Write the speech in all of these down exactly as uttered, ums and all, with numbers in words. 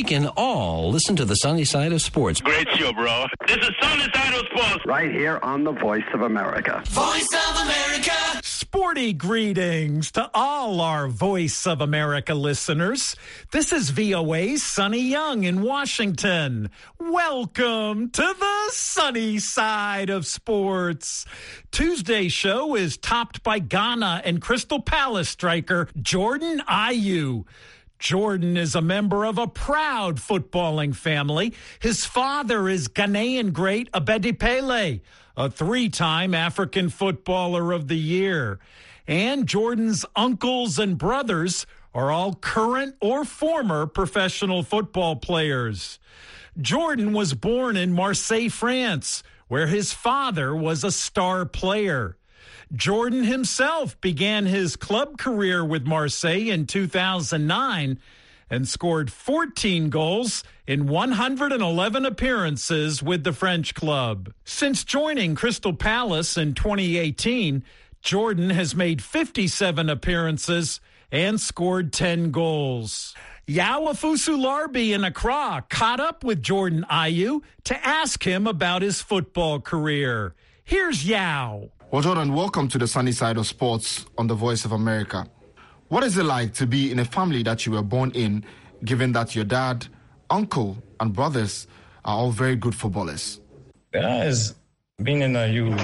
We can all listen to the sunny side of sports. Great show, bro. This is Sunny Side of Sports. Right here on the Voice of America. Voice of America. Sporty greetings to all our Voice of America listeners. This is V O A's Sonny Young in Washington. Welcome to the sunny side of sports. Tuesday's show is topped by Ghana and Crystal Palace striker Jordan Ayew. Jordan is a member of a proud footballing family. His father is Ghanaian great Abedi Pele, a three-time African Footballer of the Year. And Jordan's uncles and brothers are all current or former professional football players. Jordan was born in Marseille, France, where his father was a star player. Jordan himself began his club career with Marseille in two thousand nine and scored fourteen goals in one hundred eleven appearances with the French club. Since joining Crystal Palace in twenty eighteen, Jordan has made fifty-seven appearances and scored ten goals. Yao Afusu-Larbi in Accra caught up with Jordan Ayew to ask him about his football career. Here's Yao. Well, Jordan, welcome to the sunny side of sports on the Voice of America. What is it like to be in a family that you were born in, given that your dad, uncle, and brothers are all very good footballers? Yeah, it's being in a U.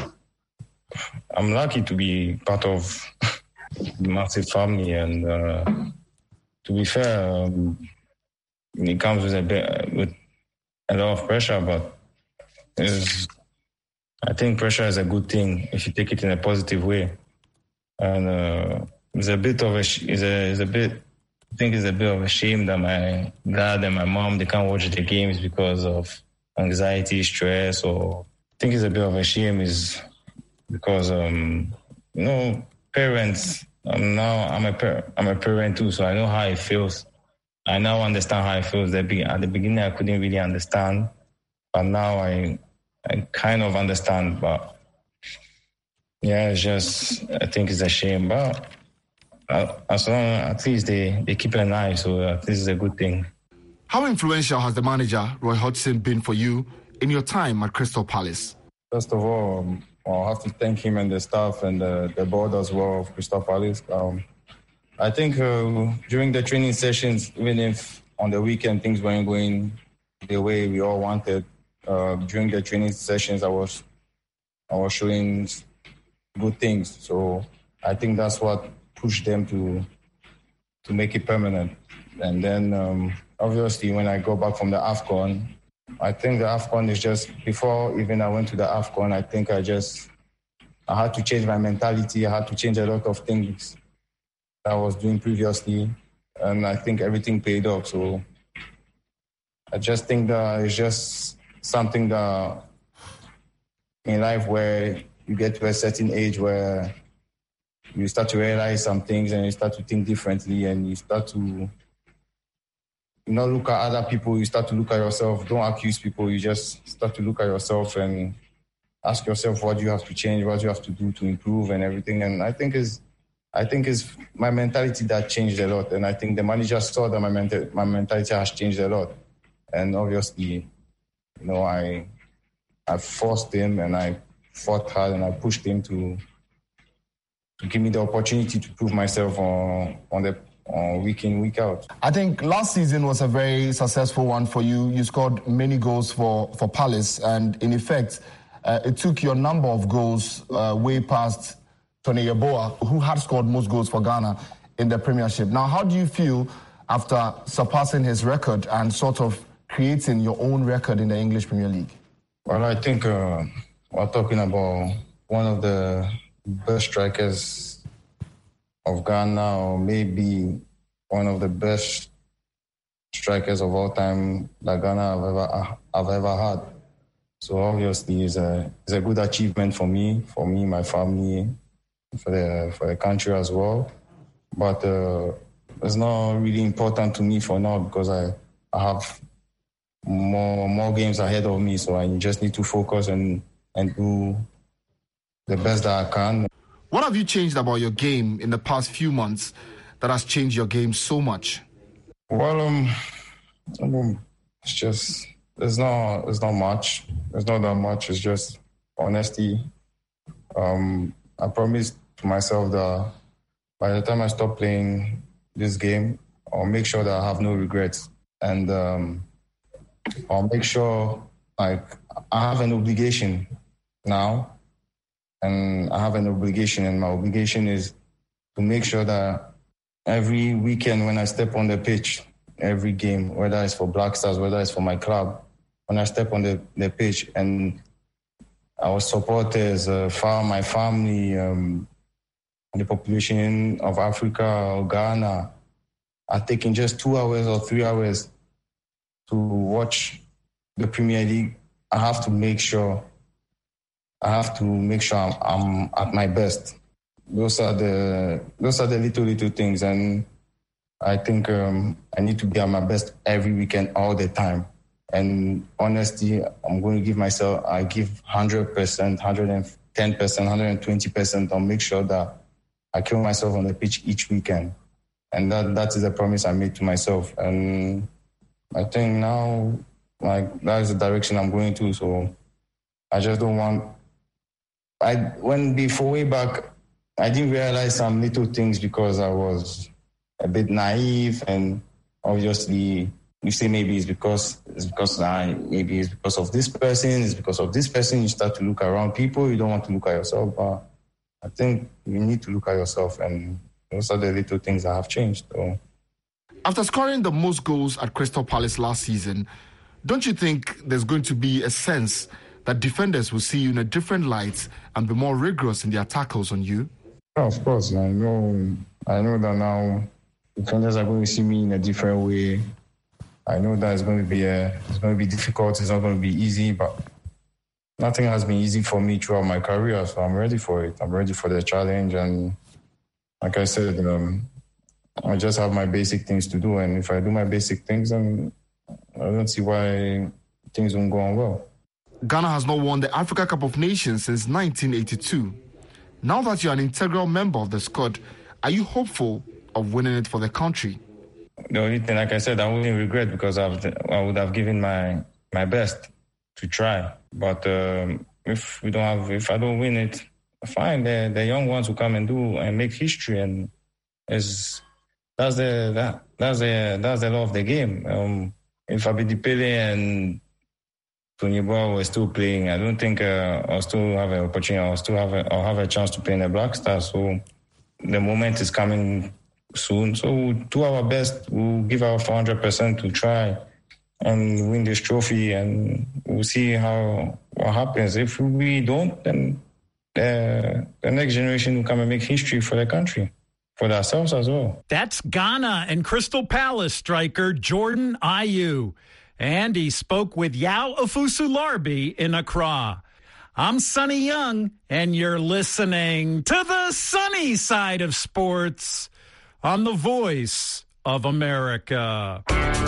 I'm lucky to be part of a massive family, and uh, to be fair, um, it comes with a bit with a lot of pressure, but it's. I think pressure is a good thing if you take it in a positive way, and uh, it's a bit of a, it's a, it's a bit. I think it's a bit of a shame that my dad and my mom they can't watch the games because of anxiety, stress, or I think it's a bit of a shame is because um, you know parents. Um, now I'm a par- I'm a parent too, so I know how it feels. I now understand how it feels. At the beginning, I couldn't really understand, but now I. I kind of understand, but yeah, it's just, I think it's a shame, but as long at least they, they keep an eye, so uh, this is a good thing. How influential has the manager, Roy Hodgson, been for you in your time at Crystal Palace? First of all, um, I'll have to thank him and the staff and the, the board as well of Crystal Palace. Um, I think uh, during the training sessions, even if on the weekend things weren't going the way we all wanted, Uh, during the training sessions, I was I was showing good things. So I think that's what pushed them to to make it permanent. And then um, obviously when I go back from the AFCON, I think the AFCON is just, before even I went to the AFCON, I think I just, I had to change my mentality. I had to change a lot of things I was doing previously. And I think everything paid off. So I just think that it's just something that in life where you get to a certain age where you start to realize some things and you start to think differently and you start to you not look at other people, you start to look at yourself. Don't accuse people, you just start to look at yourself and ask yourself what you have to change, what you have to do to improve and everything. And I think is I think it's my mentality that changed a lot. And I think the manager saw that my, mental, my mentality has changed a lot. And obviously, you know, I I forced him and I fought hard and I pushed him to to give me the opportunity to prove myself on on the on week in, week out. I think last season was a very successful one for you. You scored many goals for, for Palace, and in effect, uh, it took your number of goals uh, way past Tony Yeboah, who had scored most goals for Ghana in the Premiership. Now, how do you feel after surpassing his record and sort of creating your own record in the English Premier League? Well, I think uh, we're talking about one of the best strikers of Ghana, or maybe one of the best strikers of all time that Ghana have ever, have ever had. So obviously, it's a it's a good achievement for me, for me, my family, for the for the country as well. But uh, it's not really important to me for now because I I have more more games ahead of me, so I just need to focus and and do the best that I can. What have you changed about your game in the past few months that has changed your game so much? Well, um, Um, it's just, there's not, there's not much. There's not that much. It's just honesty. Um, I promised to myself that by the time I stop playing this game, I'll make sure that I have no regrets. And um, I'll make sure, like, I have an obligation now. And I have an obligation, and my obligation is to make sure that every weekend when I step on the pitch, every game, whether it's for Black Stars, whether it's for my club, when I step on the, the pitch and our supporters, uh, far, my family, um, the population of Africa or Ghana are taking just two hours or three hours to watch the Premier League, I have to make sure I have to make sure I'm, I'm at my best. Those are the those are the little little things, and I think um, I need to be at my best every weekend, all the time. And honestly, I'm going to give myself, I give one hundred percent, one hundred ten percent, one hundred twenty percent. I'll make sure that I kill myself on the pitch each weekend, and that that is a promise I made to myself. And I think now, like, that is the direction I'm going to. So I just don't want. I when before way back, I didn't realize some little things because I was a bit naive, and obviously you say maybe it's because it's because I maybe it's because of this person, it's because of this person. You start to look around people. You don't want to look at yourself, but I think you need to look at yourself, and those are the little things that have changed. So. After scoring the most goals at Crystal Palace last season, don't you think there's going to be a sense that defenders will see you in a different light and be more rigorous in their tackles on you? Yeah, of course. I know I know that now defenders are going to see me in a different way. I know that it's going to be a, it's going to be difficult. It's not going to be easy, but nothing has been easy for me throughout my career, so I'm ready for it. I'm ready for the challenge, and like I said, um, I just have my basic things to do, and if I do my basic things, then I don't see why things won't go on well. Ghana has not won the Africa Cup of Nations since nineteen eighty-two. Now that you're an integral member of the squad, are you hopeful of winning it for the country? The only thing, like I said, I wouldn't regret because I've, I would have given my my best to try. But um, if we don't have, if I don't win it, fine. The the young ones who come and do and make history, and is that's the that that's the that's the law of the game. Um, if Abedi Pele and Tony Boa were still playing, I don't think uh, I'll still have an opportunity. I'll still have a, I'll have a chance to play in the Black Stars. So the moment is coming soon. So we'll do our best. We'll give our four hundred percent to try and win this trophy, and we'll see how what happens. If we don't, then the, the next generation will come and make history for the country, for ourselves as well. That's Ghana and Crystal Palace striker Jordan Ayew. And he spoke with Yao Ofusu-Larbi in Accra. I'm Sonny Young, and you're listening to the sunny side of sports on the Voice of America.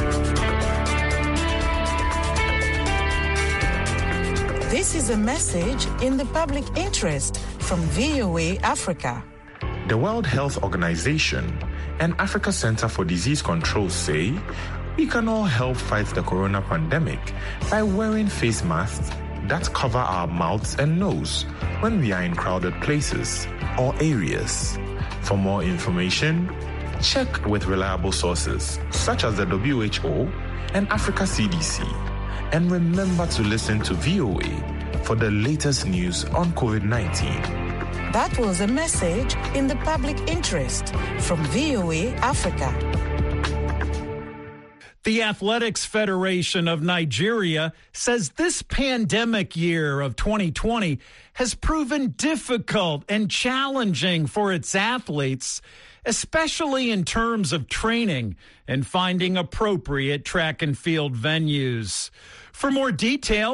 This is a message in the public interest from V O A Africa. The World Health Organization and Africa Center for Disease Control say we can all help fight the corona pandemic by wearing face masks that cover our mouths and nose when we are in crowded places or areas. For more information, check with reliable sources such as the W H O and Africa C D C. And remember to listen to V O A for the latest news on covid nineteen. That was a message in the public interest from V O A Africa. The Athletics Federation of Nigeria says this pandemic year of twenty twenty has proven difficult and challenging for its athletes, especially in terms of training and finding appropriate track and field venues. For more details,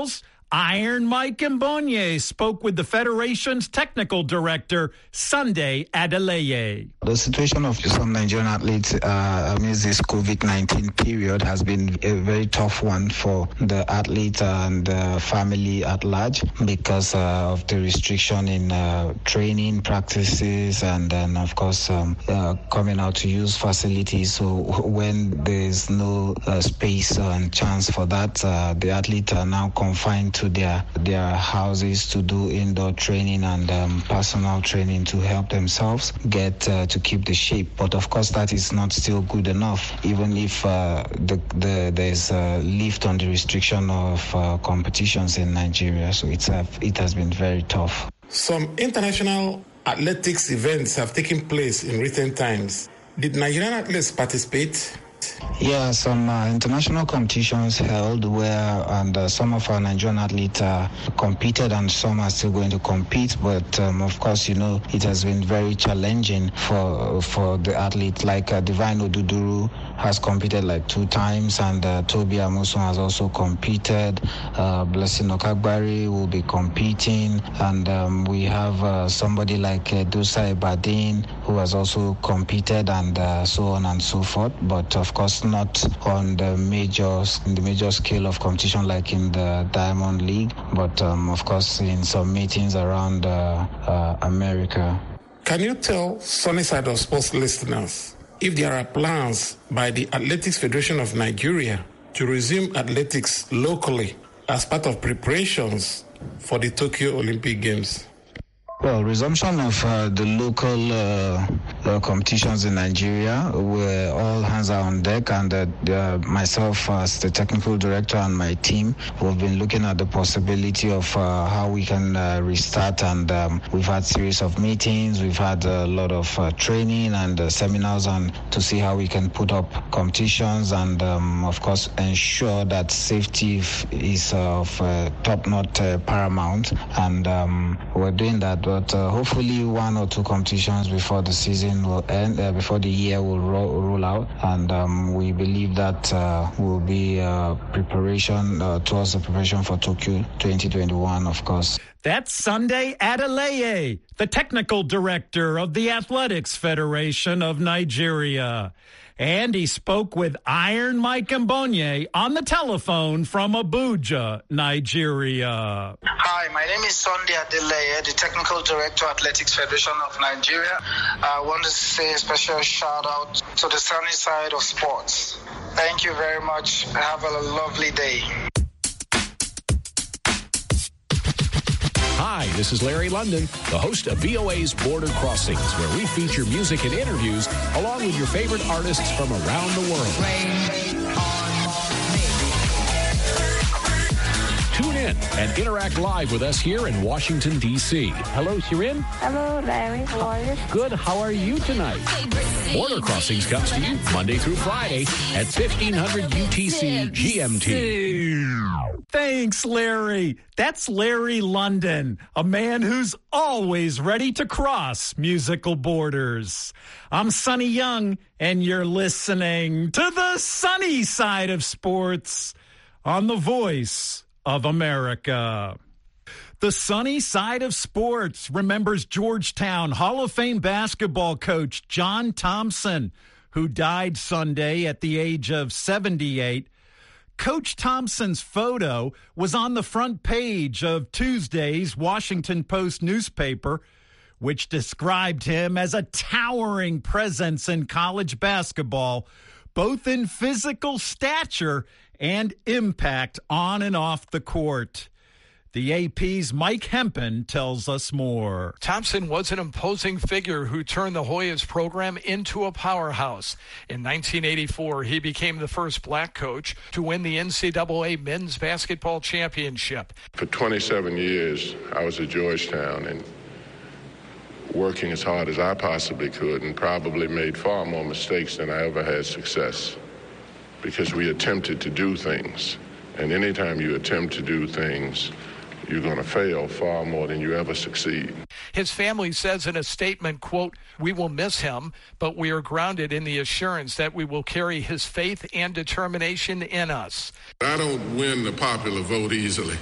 Iron Mike Mbonye spoke with the Federation's technical director, Sunday Adeleye. The situation of some Nigerian athletes uh, amidst this COVID nineteen period has been a very tough one for the athlete and uh, family at large because uh, of the restriction in uh, training practices and then, of course, um, uh, coming out to use facilities. So when there's no uh, space and chance for that, uh, the athletes are now confined to their their houses to do indoor training and um, personal training to help themselves get uh, to keep the shape. But of course, that is not still good enough, even if uh, the, the there's a lift on the restriction of uh, competitions in Nigeria. So it's uh, it has been very tough. Some international athletics events have taken place in recent times. Did Nigerian athletes participate? Yeah, some uh, international competitions held where and uh, some of our Nigerian athletes uh, competed and some are still going to compete. But um, of course, you know, it has been very challenging for for the athletes. Like uh, Divine Oduduru has competed like two times, and uh, Toby Amuson has also competed. Uh, Blessing Okagbari will be competing, and um, we have uh, somebody like uh, Dosa Ibadin who has also competed, and uh, so on and so forth. But of course, not on the major in the major scale of competition like in the Diamond League, but um, of course in some meetings around uh, uh, America. Can you tell Sunny Side of Sports listeners if there are plans by the Athletics Federation of Nigeria to resume athletics locally as part of preparations for the Tokyo Olympic Games? Well, resumption of uh, the local uh, uh, competitions in Nigeria, where all hands are on deck, and uh, uh, myself as the technical director and my team, we've been looking at the possibility of uh, how we can uh, restart, and um, we've had series of meetings, we've had a lot of uh, training and uh, seminars on to see how we can put up competitions and, um, of course, ensure that safety is of uh, top-notch uh, paramount, and um, we're doing that. But uh, hopefully one or two competitions before the season will end, uh, before the year will ro- roll out. And um, we believe that uh, will be uh, preparation uh, towards the preparation for Tokyo twenty twenty-one, of course. That's Sunday Adeleye, the technical director of the Athletics Federation of Nigeria. And he spoke with Iron Mike Mbonye on the telephone from Abuja, Nigeria. Hi, my name is Sunday Adeleye, the Technical Director, Athletics Federation of Nigeria. I want to say a special shout out to the Sunny Side of Sports. Thank you very much. Have a lovely day. Hi, this is Larry London, the host of V O A's Border Crossings, where we feature music and interviews along with your favorite artists from around the world. Rain on me. Tune in and interact live with us here in Washington, D C Hello, Shirin. Hello, Larry. How are you? Good. How are you tonight? Border Crossings comes to you Monday through Friday at fifteen hundred U T C G M T. Thanks, Larry. That's Larry London, a man who's always ready to cross musical borders. I'm Sonny Young, and you're listening to the Sunny Side of Sports on the Voice of America. The Sunny Side of Sports remembers Georgetown Hall of Fame basketball coach John Thompson, who died Sunday at the age of seventy-eight. Coach Thompson's photo was on the front page of Tuesday's Washington Post newspaper, which described him as a towering presence in college basketball, both in physical stature and impact on and off the court. The A P's Mike Hempen tells us more. Thompson was an imposing figure who turned the Hoyas program into a powerhouse. In nineteen eighty-four, he became the first black coach to win the N C double A men's basketball championship. For twenty-seven years, I was at Georgetown and working as hard as I possibly could, and probably made far more mistakes than I ever had success, because we attempted to do things. And anytime you attempt to do things, you're going to fail far more than you ever succeed. His family says in a statement, quote, "We will miss him, but we are grounded in the assurance that we will carry his faith and determination in us." I don't win the popular vote easily.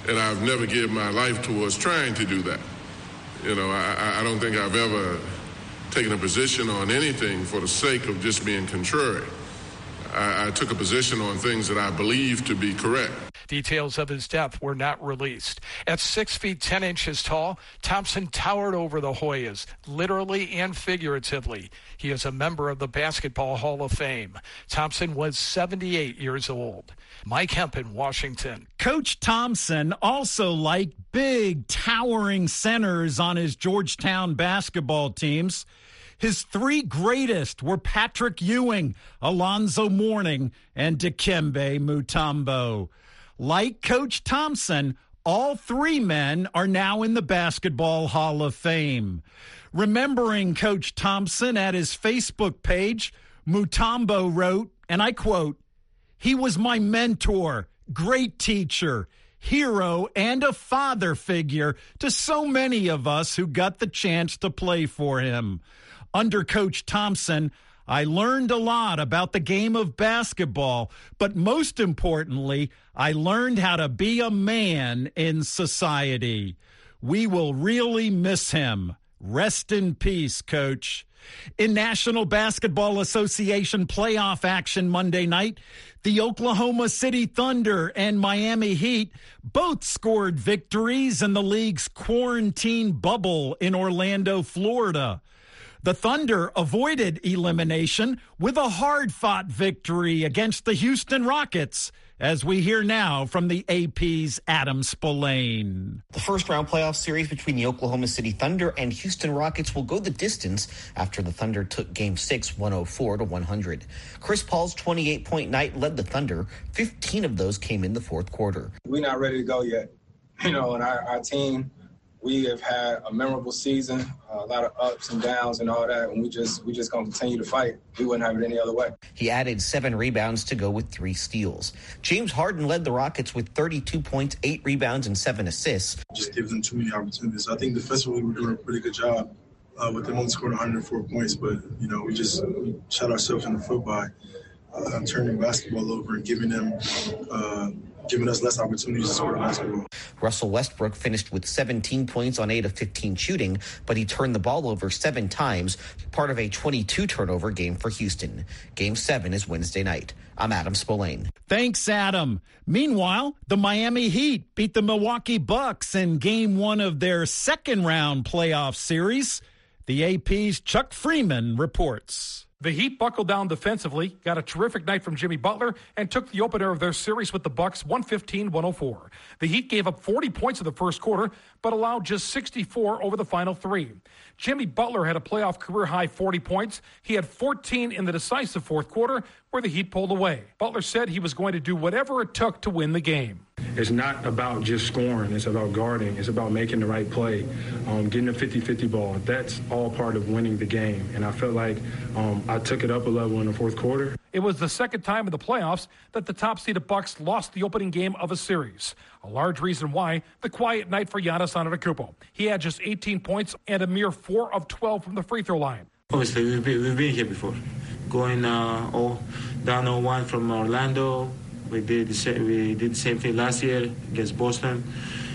and I've never given my life towards trying to do that. You know, I, I don't think I've ever taken a position on anything for the sake of just being contrary. I, I took a position on things that I believe to be correct. Details of his death were not released. At six feet ten inches tall, Thompson towered over the Hoyas, literally and figuratively. He is a member of the Basketball Hall of Fame. Thompson was seventy-eight years old. Mike Hemp in Washington. Coach Thompson also liked big, towering centers on his Georgetown basketball teams. His three greatest were Patrick Ewing, Alonzo Mourning, and Dikembe Mutombo. Like Coach Thompson, all three men are now in the Basketball Hall of Fame. Remembering Coach Thompson at his Facebook page, Mutombo wrote, and I quote, "He was my mentor, great teacher, hero, and a father figure to so many of us who got the chance to play for him. Under Coach Thompson, I learned a lot about the game of basketball, but most importantly, I learned how to be a man in society. We will really miss him. Rest in peace, Coach." In National Basketball Association playoff action Monday night, the Oklahoma City Thunder and Miami Heat both scored victories in the league's quarantine bubble in Orlando, Florida. The Thunder avoided elimination with a hard-fought victory against the Houston Rockets, as we hear now from the A P's Adam Spillane. The first-round playoff series between the Oklahoma City Thunder and Houston Rockets will go the distance after the Thunder took Game six one oh four to one hundred. Chris Paul's twenty-eight point night led the Thunder. fifteen of those came in the fourth quarter. We're not ready to go yet. You know, and our, our team, we have had a memorable season, a lot of ups and downs and all that, and we just we just going to continue to fight. We wouldn't have it any other way. He added seven rebounds to go with three steals. James Harden led the Rockets with thirty-two points, eight rebounds, and seven assists. Just give them too many opportunities. I think defensively we're doing a pretty good job uh, with them only scoring one hundred four points, but, you know, we just we shot ourselves in the foot by uh, turning basketball over and giving them uh, – giving us less opportunities to score basketball. Russell Westbrook finished with seventeen points on eight of fifteen shooting, but he turned the ball over seven times, part of a twenty-two turnover game for Houston. Game seven is Wednesday night. I'm Adam Spillane. Thanks, Adam. Meanwhile, the Miami Heat beat the Milwaukee Bucks in game one of their second-round playoff series. The A P's Chuck Freeman reports. The Heat buckled down defensively, got a terrific night from Jimmy Butler, and took the opener of their series with the Bucks one fifteen to one oh four. The Heat gave up forty points in the first quarter, but allowed just sixty-four over the final three. Jimmy Butler had a playoff career-high forty points. He had fourteen in the decisive fourth quarter, where the Heat pulled away. Butler said he was going to do whatever it took to win the game. It's not about just scoring. It's about guarding. It's about making the right play, um, getting a fifty-fifty ball. That's all part of winning the game. And I felt like um, I took it up a level in the fourth quarter. It was the second time in the playoffs that the top-seeded Bucks lost the opening game of a series. A large reason why, the quiet night for Giannis Antetokounmpo. He had just eighteen points and a mere four of twelve from the free throw line. Obviously, we've been, we've been here before. Going uh, oh, down oh one from Orlando. We did the same, we did the same thing last year against Boston.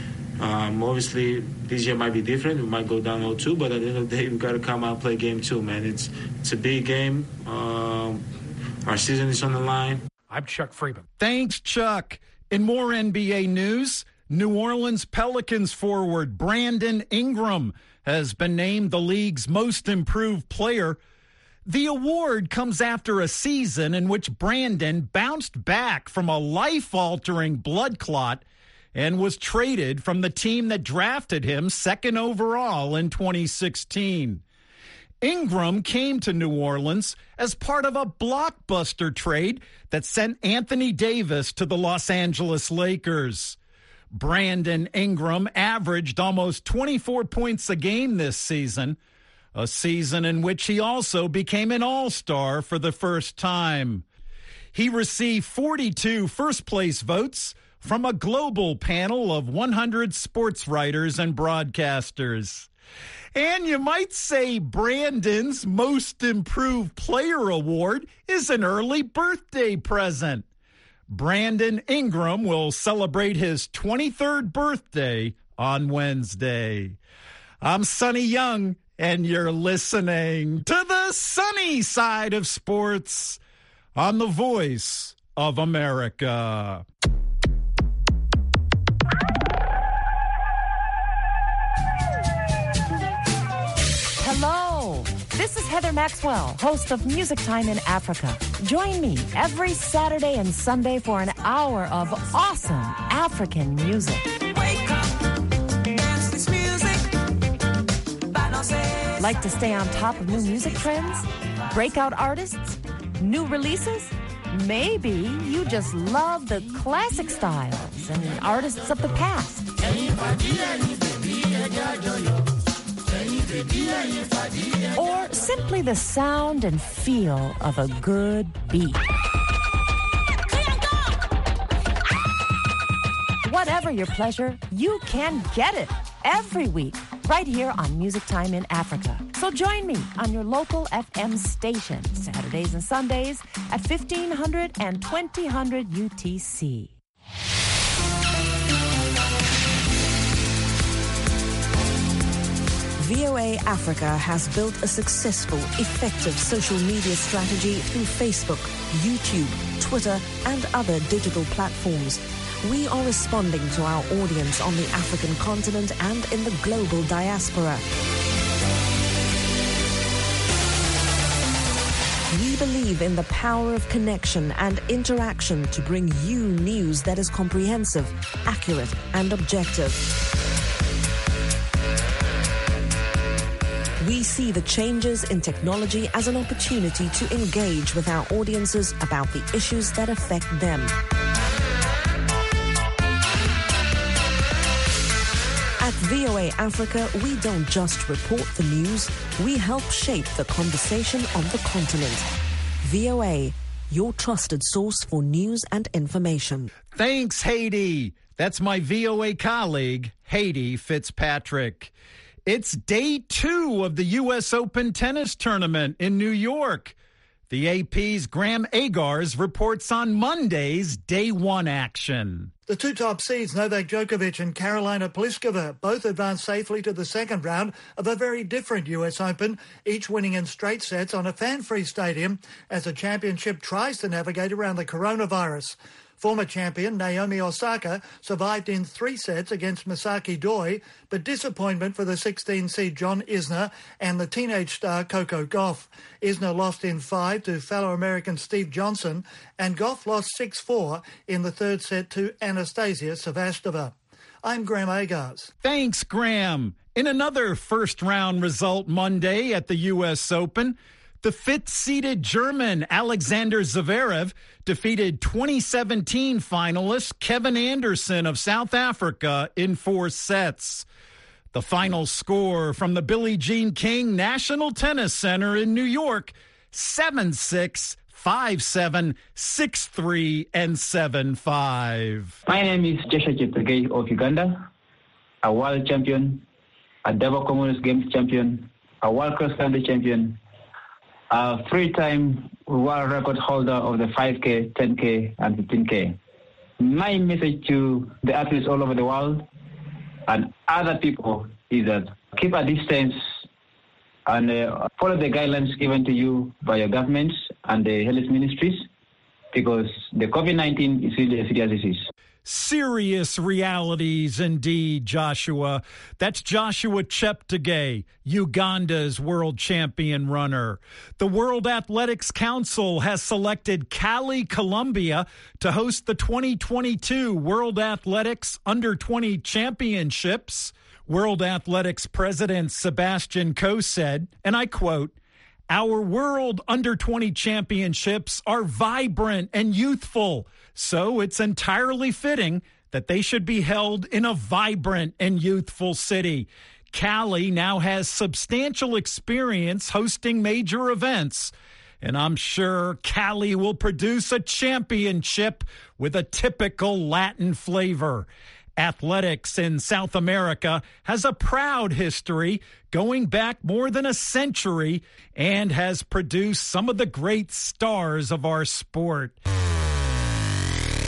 Um, obviously, this year might be different. We might go down oh two, but at the end of the day, we got to come out and play game two, man. It's it's a big game. Um, our season is on the line. I'm Chuck Freeman. Thanks, Chuck. In more N B A news, New Orleans Pelicans forward Brandon Ingram has been named the league's most improved player. The award comes after a season in which Brandon bounced back from a life-altering blood clot and was traded from the team that drafted him second overall in twenty sixteen. Ingram came to New Orleans as part of a blockbuster trade that sent Anthony Davis to the Los Angeles Lakers. Brandon Ingram averaged almost twenty-four points a game this season, a season in which he also became an all-star for the first time. He received forty-two first-place votes from a global panel of one hundred sports writers and broadcasters. And you might say Brandon's Most Improved Player Award is an early birthday present. Brandon Ingram will celebrate his twenty-third birthday on Wednesday. I'm Sonny Young, and you're listening to the sunny side of sports on the Voice of America. Hello, this is Heather Maxwell, host of Music Time in Africa. Join me every Saturday and Sunday for an hour of awesome African music. Wake up, dance this music. Like to stay on top of new music trends? Breakout artists? New releases? Maybe you just love the classic styles and artists of the past. Or simply the sound and feel of a good beat. Whatever your pleasure, you can get it every week right here on Music Time in Africa. So join me on your local F M station, Saturdays and Sundays at fifteen hundred and twenty hundred U T C. V O A Africa has built a successful, effective social media strategy through Facebook, YouTube, Twitter, and other digital platforms. We are responding to our audience on the African continent and in the global diaspora. We believe in the power of connection and interaction to bring you news that is comprehensive, accurate, and objective. We see the changes in technology as an opportunity to engage with our audiences about the issues that affect them. At V O A Africa, we don't just report the news, we help shape the conversation on the continent. V O A, your trusted source for news and information. Thanks, Haiti. That's my V O A colleague, Haiti Fitzpatrick. It's day two of the U S Open tennis tournament in New York. The A P's Graham Agars reports on Monday's day one action. The two top seeds, Novak Djokovic and Karolina Pliskova, both advanced safely to the second round of a very different U S Open, each winning in straight sets on a fan-free stadium as the championship tries to navigate around the coronavirus. Former champion Naomi Osaka survived in three sets against Misaki Doi, but disappointment for the sixteen seed John Isner and the teenage star Coco Gauff. Isner lost in five to fellow American Steve Johnson, and Gauff lost six four in the third set to Anastasia Sevastova. I'm Graham Agars. Thanks, Graham. In another first-round result Monday at the U S Open, the fifth-seeded German Alexander Zverev defeated twenty seventeen finalist Kevin Anderson of South Africa in four sets. The final score from the Billie Jean King National Tennis Center in New York, seven six, five seven, six three, and seven five. My name is Joshua Cheptegei of Uganda, a world champion, a double Commonwealth Games champion, a world cross-country champion, a three-time world record holder of the five K, ten K, and fifteen K. My message to the athletes all over the world and other people is that keep a distance and uh, follow the guidelines given to you by your governments and the health ministries, because the COVID nineteen is really a serious disease. Serious realities indeed, Joshua. That's Joshua Cheptegei, Uganda's world champion runner. The World Athletics Council has selected Cali, Colombia to host the twenty twenty-two World Athletics Under twenty Championships. World Athletics President Sebastian Coe said, and I quote, "Our World Under twenty Championships are vibrant and youthful, so it's entirely fitting that they should be held in a vibrant and youthful city. Cali now has substantial experience hosting major events, and I'm sure Cali will produce a championship with a typical Latin flavor." Athletics in South America has a proud history going back more than a century and has produced some of the great stars of our sport.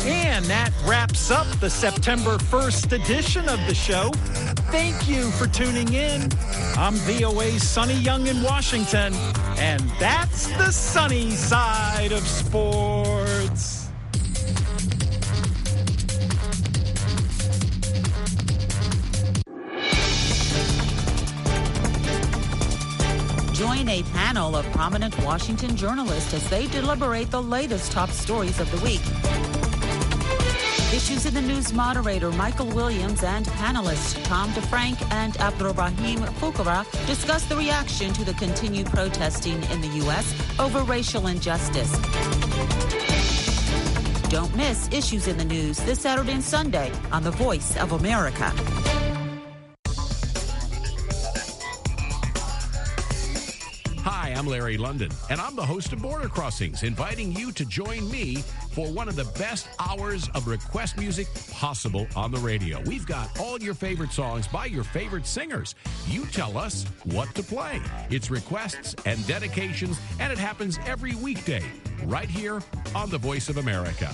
And that wraps up the September first edition of the show. Thank you for tuning in. I'm V O A's Sonny Young in Washington, and that's the sunny side of sports. Join a panel of prominent Washington journalists as they deliberate the latest top stories of the week. Issues in the News moderator Michael Williams and panelists Tom DeFrank and Abdurrahim Fukara discuss the reaction to the continued protesting in the U S over racial injustice. Don't miss Issues in the News this Saturday and Sunday on The Voice of America. Hi, I'm Larry London, and I'm the host of Border Crossings, inviting you to join me for one of the best hours of request music possible on the radio. We've got all your favorite songs by your favorite singers. You tell us what to play. It's requests and dedications, and it happens every weekday right here on The Voice of America.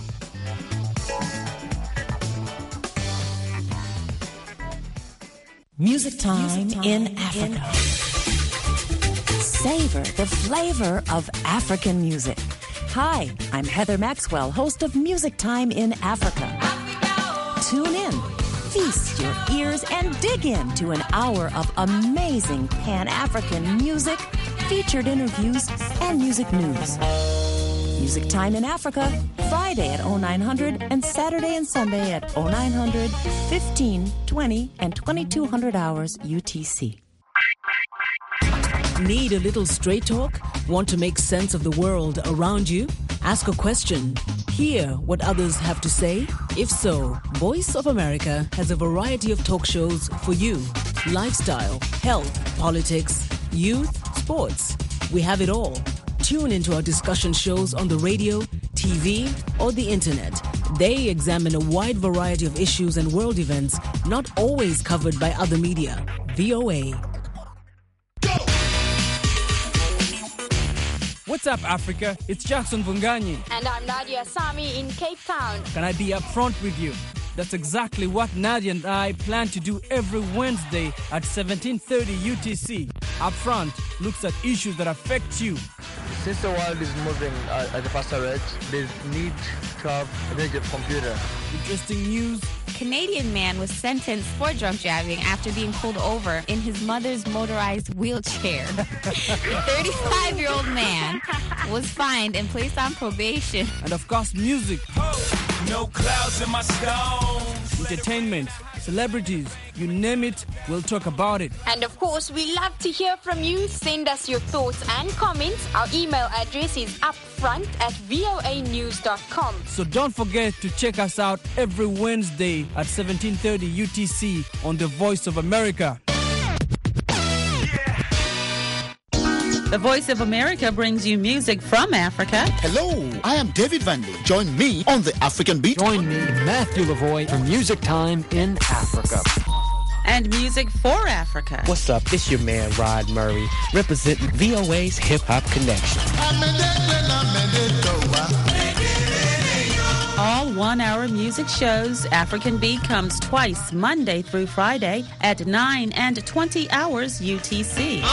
Music time, Music time in Africa. In- Savor the flavor of African music. Hi, I'm Heather Maxwell, host of Music Time in Africa. Tune in, feast your ears, and dig into an hour of amazing Pan-African music, featured interviews, and music news. Music Time in Africa, Friday at oh nine hundred and Saturday and Sunday at oh nine hundred, fifteen, twenty, and twenty-two hundred hours U T C. Need a little straight talk? Want to make sense of the world around you? Ask a question. Hear what others have to say? If so, Voice of America has a variety of talk shows for you. Lifestyle, health, politics, youth, sports. We have it all. Tune into our discussion shows on the radio, T V, or the internet. They examine a wide variety of issues and world events not always covered by other media. V O A. What's up, Africa? It's Jackson Vunganyi. And I'm Nadia Sami in Cape Town. Can I be upfront with you? That's exactly what Nadia and I plan to do every Wednesday at seventeen thirty U T C. Upfront looks at issues that affect you. Since the world is moving uh, at a faster rate, there's need to have a digital computer. Interesting news. Canadian man was sentenced for drunk driving after being pulled over in his mother's motorized wheelchair. The thirty-five-year-old man was fined and placed on probation. And of course, music. Oh, no clouds in my stones. Entertainment, celebrities, you name it, we'll talk about it. And of course, we love to hear from you. Send us your thoughts and comments. Our email address is upfront at voa news dot com. So don't forget to check us out every Wednesday at seventeen thirty U T C on The Voice of America. The Voice of America brings you music from Africa. Hello, I am David Vandy. Join me on the African Beat. Join me, Matthew Lavoy, for Music Time in Africa. And music for Africa. What's up? It's your man, Rod Murray, representing V O A's Hip Hop Connection. All one-hour music shows. African Beat comes twice, Monday through Friday at nine and twenty hours U T C.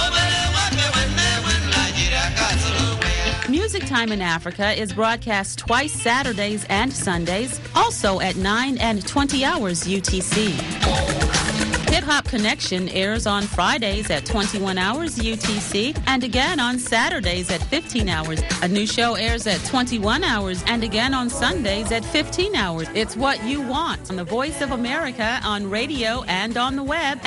Music Time in Africa is broadcast twice Saturdays and Sundays, also at nine and twenty hours U T C. Hip Hop Connection airs on Fridays at twenty-one hours U T C and again on Saturdays at fifteen hours. A new show airs at twenty-one hours and again on Sundays at fifteen hours. It's what you want on The Voice of America on radio and on the web